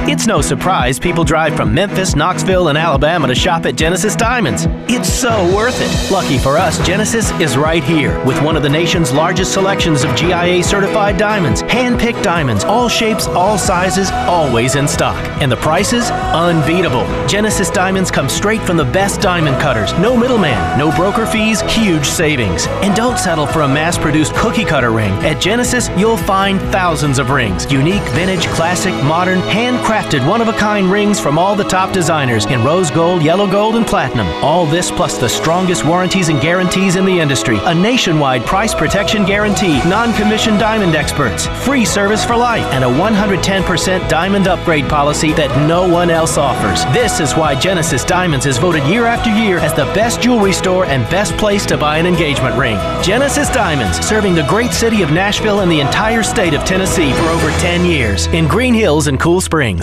It's no surprise people drive from Memphis, Knoxville, and Alabama to shop at Genesis Diamonds. It's so worth it. Lucky for us, Genesis is right here with one of the nation's largest selections of GIA-certified diamonds. Hand-picked diamonds, all shapes, all sizes, always in stock. And the prices? Unbeatable. Genesis Diamonds come straight from the best diamond cutters. No middleman, no broker fees, huge savings. And don't settle for a mass-produced cookie-cutter ring. At Genesis, you'll find thousands of rings. Unique, vintage, classic, modern, handcrafted, one-of-a-kind rings from all the top designers in rose gold, yellow gold, and platinum. All this plus the strongest warranties and guarantees in the industry. A nationwide price protection guarantee, non-commissioned diamond experts, free service for life, and a 110% diamond upgrade policy that no one else offers. This is why Genesis Diamonds is voted year after year as the best jewelry store and best place to buy an engagement ring. Genesis Diamonds, serving the great city of Nashville and the entire state of Tennessee for over 10 years in Green Hills and Cool Springs.